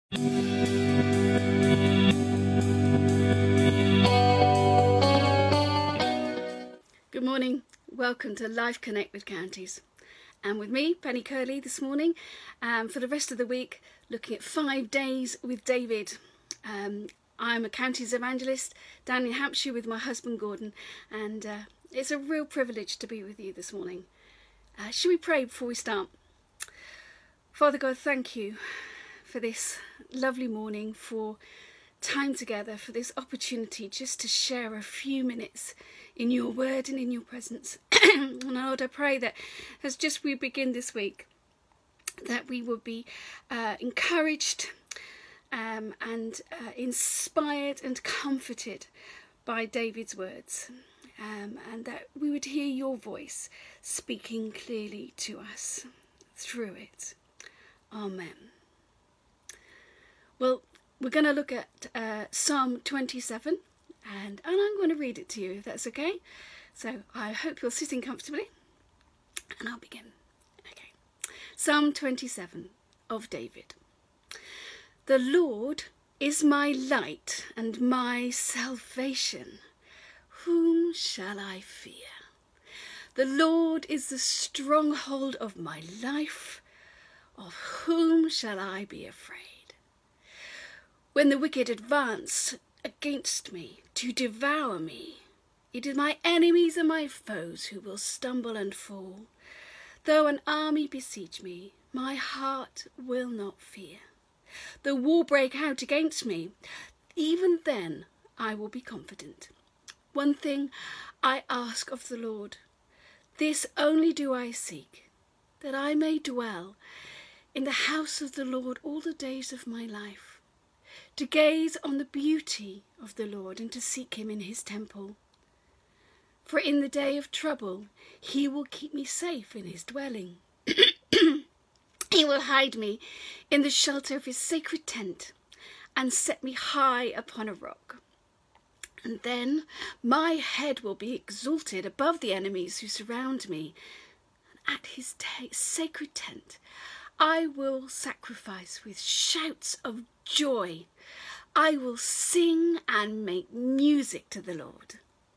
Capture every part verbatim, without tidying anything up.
Good morning, welcome to Life Connect with Counties, and with me, Penny Curley, this morning, um, for the rest of the week, looking at five days with David. Um, I'm a Counties evangelist down in Hampshire with my husband Gordon, and uh, it's a real privilege to be with you this morning. Uh, should we pray before we start? Father God, thank you for this lovely morning, for time together, for this opportunity just to share a few minutes in your word and in your presence. And Lord, I pray that as just we begin this week, that we will be uh, encouraged um, and uh, inspired and comforted by David's words, um, and that we would hear your voice speaking clearly to us through it. Amen. Well, we're going to look at uh, Psalm twenty-seven, and, and I'm going to read it to you, if that's okay. So I hope you're sitting comfortably, and I'll begin. Okay. Psalm twenty-seven of David. The Lord is my light and my salvation. Whom shall I fear? The Lord is the stronghold of my life. Of whom shall I be afraid? When the wicked advance against me to devour me, it is my enemies and my foes who will stumble and fall. Though an army besiege me, my heart will not fear. The war break out against me, even then I will be confident. One thing I ask of the Lord, this only do I seek, that I may dwell in the house of the Lord all the days of my life, to gaze on the beauty of the Lord and to seek him in his temple. For in the day of trouble he will keep me safe in his dwelling. He will hide me in the shelter of his sacred tent and set me high upon a rock. And then my head will be exalted above the enemies who surround me. And at his t- sacred tent I will sacrifice with shouts of joy. I will sing and make music to the Lord.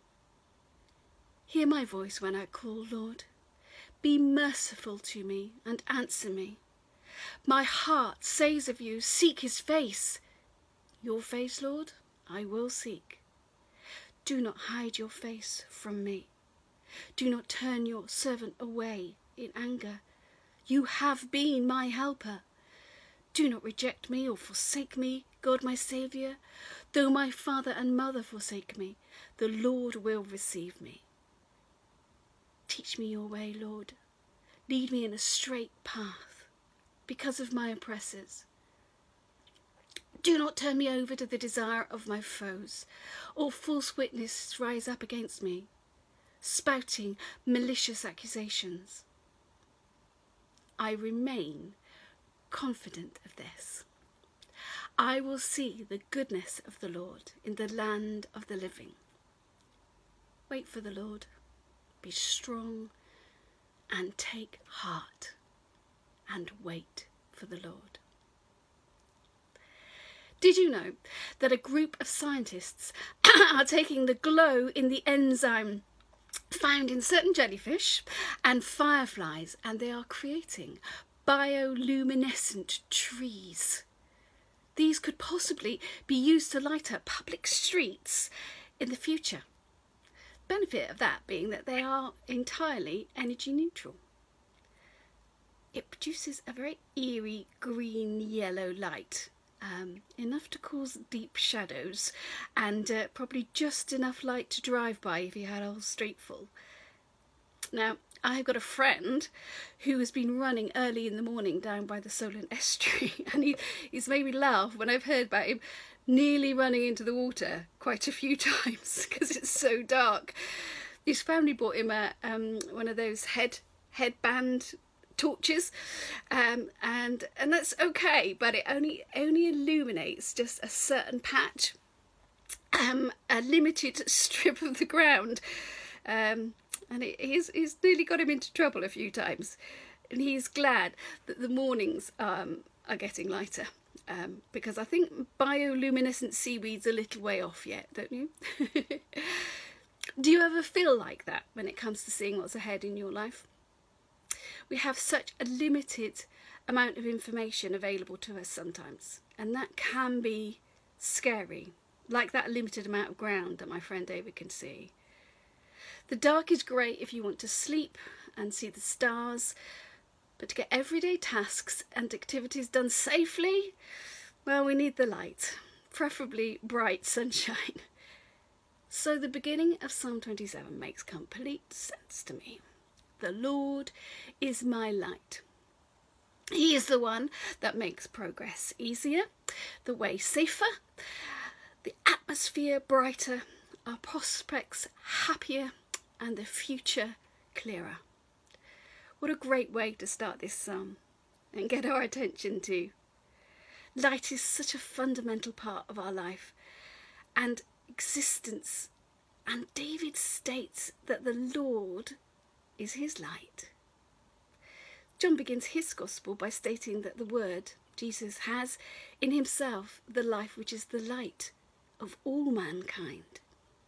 Hear my voice when I call, Lord. Be merciful to me and answer me. My heart says of you, seek his face. Your face, Lord, I will seek. Do not hide your face from me. Do not turn your servant away in anger. You have been my helper. Do not reject me or forsake me, God my Saviour. Though my father and mother forsake me, the Lord will receive me. Teach me your way, Lord. Lead me in a straight path because of my oppressors. Do not turn me over to the desire of my foes, or false witnesses rise up against me, spouting malicious accusations. I remain confident of this. I will see the goodness of the Lord in the land of the living. Wait for the Lord, be strong and take heart, and wait for the Lord. Did you know that a group of scientists are taking the glow in the enzyme found in certain jellyfish and fireflies, and they are creating bioluminescent trees? These could possibly be used to light up public streets in the future. Benefit of that being that they are entirely energy neutral. It produces a very eerie green yellow light, um, enough to cause deep shadows, and uh, probably just enough light to drive by if you had a whole street full. Now, I've got a friend who has been running early in the morning down by the Solent Estuary, and he, he's made me laugh when I've heard about him nearly running into the water quite a few times because it's so dark. His family bought him a um, one of those head headband torches, um, and and that's okay, but it only only illuminates just a certain patch, um, a limited strip of the ground, um, and it, he's he's nearly got him into trouble a few times, and he's glad that the mornings um, are getting lighter. Um, because I think bioluminescent seaweed's a little way off yet, don't you? Do you ever feel like that when it comes to seeing what's ahead in your life? We have such a limited amount of information available to us sometimes, and that can be scary, like that limited amount of ground that my friend David can see. The dark is great if you want to sleep and see the stars, but to get everyday tasks and activities done safely, well, we need the light, preferably bright sunshine. So the beginning of Psalm twenty-seven makes complete sense to me. The Lord is my light. He is the one that makes progress easier, the way safer, the atmosphere brighter, our prospects happier, and the future clearer. What a great way to start this psalm and get our attention too. Light is such a fundamental part of our life and existence, and David states that the Lord is his light. John begins his gospel by stating that the Word, Jesus, has in himself the life which is the light of all mankind.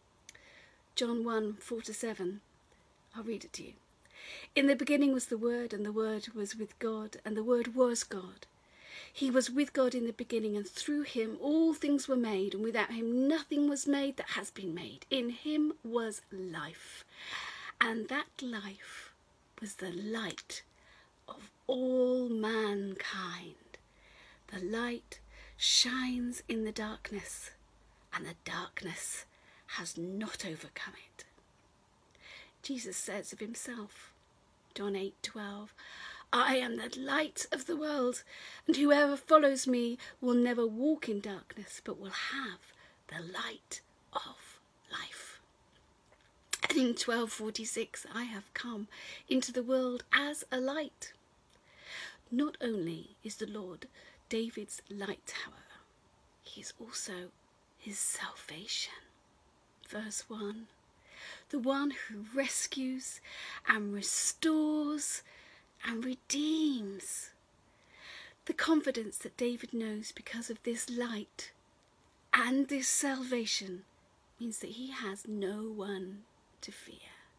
John one, four to seven, I'll read it to you. In the beginning was the Word, and the Word was with God, and the Word was God. He was with God in the beginning, and through him all things were made, and without him nothing was made that has been made. In him was life, and that life was the light of all mankind. The light shines in the darkness, and the darkness has not overcome it. Jesus says of himself, John eight twelve, I am the light of the world, and whoever follows me will never walk in darkness, but will have the light of life. And in twelve forty-six, I have come into the world as a light. Not only is the Lord David's light, however, he is also his salvation. Verse one, the one who rescues and restores and redeems. The confidence that David knows because of this light and this salvation means that he has no one to fear.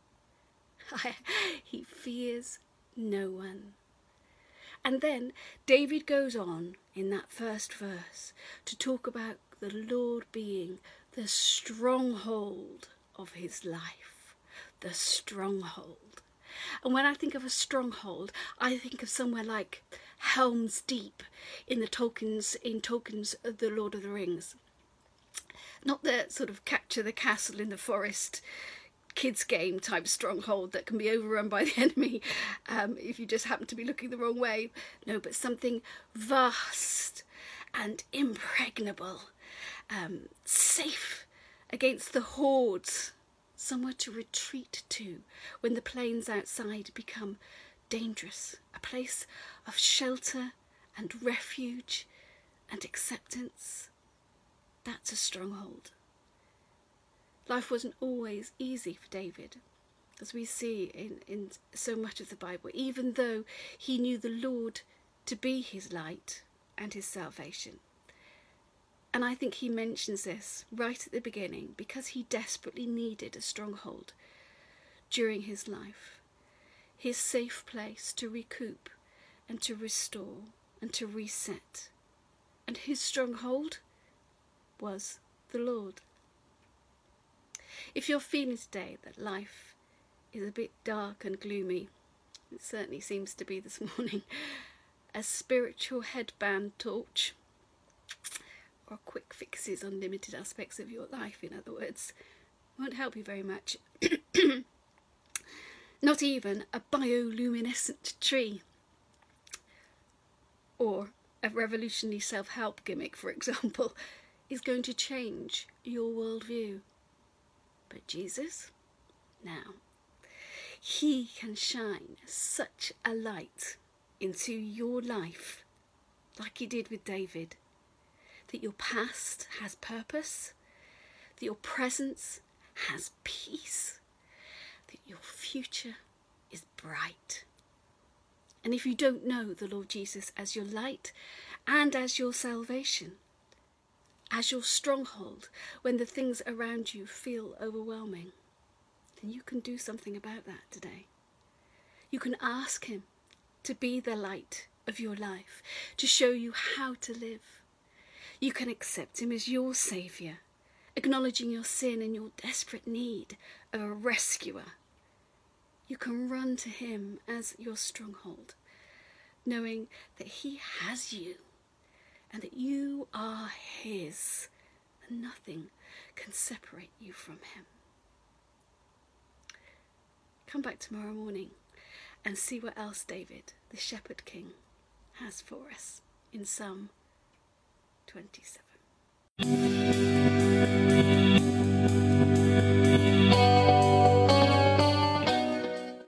He fears no one. And then David goes on in that first verse to talk about the Lord being the stronghold of his life, the stronghold. And when I think of a stronghold, I think of somewhere like Helm's Deep in the Tolkien's in Tolkien's The Lord of the Rings. Not the sort of capture the castle in the forest kids game type stronghold that can be overrun by the enemy um, if you just happen to be looking the wrong way. No, but something vast and impregnable, um, safe against the hordes, somewhere to retreat to when the plains outside become dangerous, a place of shelter and refuge and acceptance. That's a stronghold. Life wasn't always easy for David, as we see in, in so much of the Bible, even though he knew the Lord to be his light and his salvation. And I think he mentions this right at the beginning because he desperately needed a stronghold during his life, his safe place to recoup and to restore and to reset. And his stronghold was the Lord. If you're feeling today that life is a bit dark and gloomy, it certainly seems to be this morning, a spiritual headband torch, or quick fixes on limited aspects of your life, in other words, won't help you very much. Not even a bioluminescent tree, or a revolutionary self-help gimmick, for example, is going to change your worldview. But Jesus, now, he can shine such a light into your life, like he did with David, that your past has purpose, that your presence has peace, that your future is bright. And if you don't know the Lord Jesus as your light and as your salvation, as your stronghold when the things around you feel overwhelming, then you can do something about that today. You can ask him to be the light of your life, to show you how to live. You can accept him as your saviour, acknowledging your sin and your desperate need of a rescuer. You can run to him as your stronghold, knowing that he has you and that you are his, and nothing can separate you from him. Come back tomorrow morning and see what else David, the Shepherd King, has for us in Psalm twenty-seven.